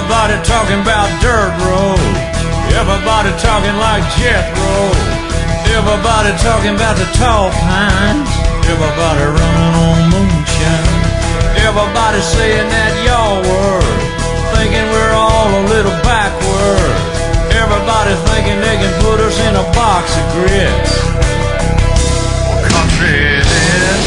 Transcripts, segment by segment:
Everybody talking about dirt roads. Everybody talking like Jethro. Everybody talking about the tall pines. Everybody running on moonshine. Everybody saying that y'all word, thinking we're all a little backward. Everybody thinking they can put us in a box of grits. Well, country it is.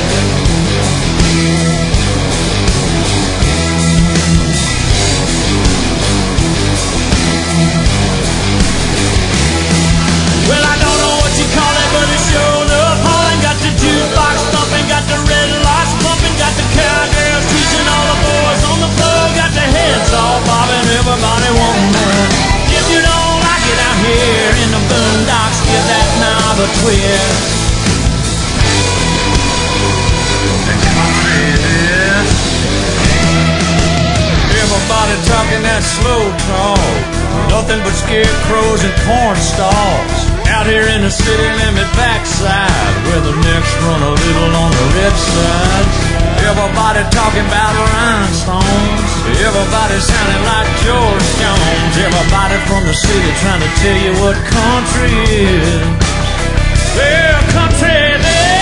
Well, I don't know what you call it, but it showed up. Hauling, got the jukebox thumping, got the red lights pumping, got the cowgirls teaching all the boys on the floor, got the heads all bobbing, everybody wanting more. If you don't like it out here in the boondocks, give that knob a twist. Everybody talking that slow talk, nothing but scarecrows and corn stalks. Out here in the city limit backside, where the necks run a little on the red side. Everybody talking about rhinestones. Everybody sounding like George Jones. Everybody from the city trying to tell you what country is. Well, country is.